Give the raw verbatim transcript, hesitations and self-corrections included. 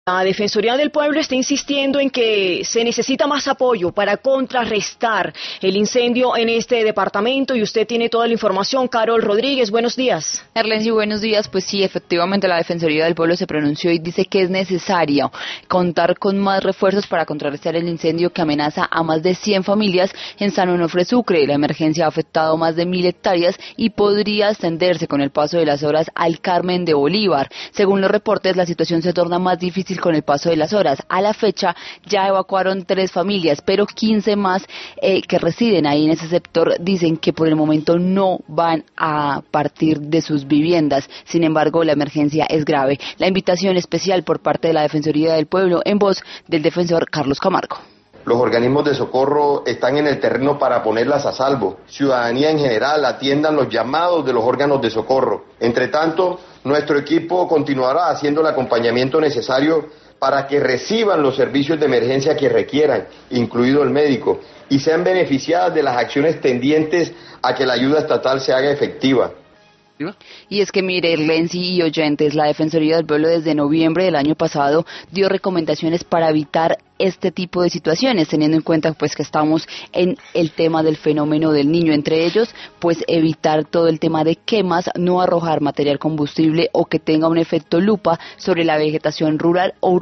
La Defensoría del Pueblo está insistiendo en que se necesita más apoyo para contrarrestar el incendio en este departamento y usted tiene toda la información. Carol Rodríguez, buenos días. Erlensi, buenos días. Pues sí, efectivamente la Defensoría del Pueblo se pronunció y dice que es necesario contar con más refuerzos para contrarrestar el incendio que amenaza a más de cien familias en San Onofre, Sucre. La emergencia ha afectado más de mil hectáreas y podría extenderse con el paso de las horas al Carmen de Bolívar. Según los reportes, la situación se torna más difícil con el paso de las horas. A la fecha ya evacuaron tres familias, pero quince más eh, que residen ahí en ese sector dicen que por el momento no van a partir de sus viviendas. Sin embargo, la emergencia es grave. La invitación especial por parte de la Defensoría del Pueblo en voz del defensor Carlos Camargo. Los organismos de socorro están en el terreno para ponerlas a salvo. Ciudadanía en general, atiendan los llamados de los órganos de socorro. Entre tanto, nuestro equipo continuará haciendo el acompañamiento necesario para que reciban los servicios de emergencia que requieran, incluido el médico, y sean beneficiadas de las acciones tendientes a que la ayuda estatal se haga efectiva. Y es que mire, Erlensi y oyentes, la Defensoría del Pueblo desde noviembre del año pasado dio recomendaciones para evitar este tipo de situaciones, teniendo en cuenta pues que estamos en el tema del fenómeno del niño, entre ellos pues evitar todo el tema de quemas, no arrojar material combustible o que tenga un efecto lupa sobre la vegetación rural o urbana.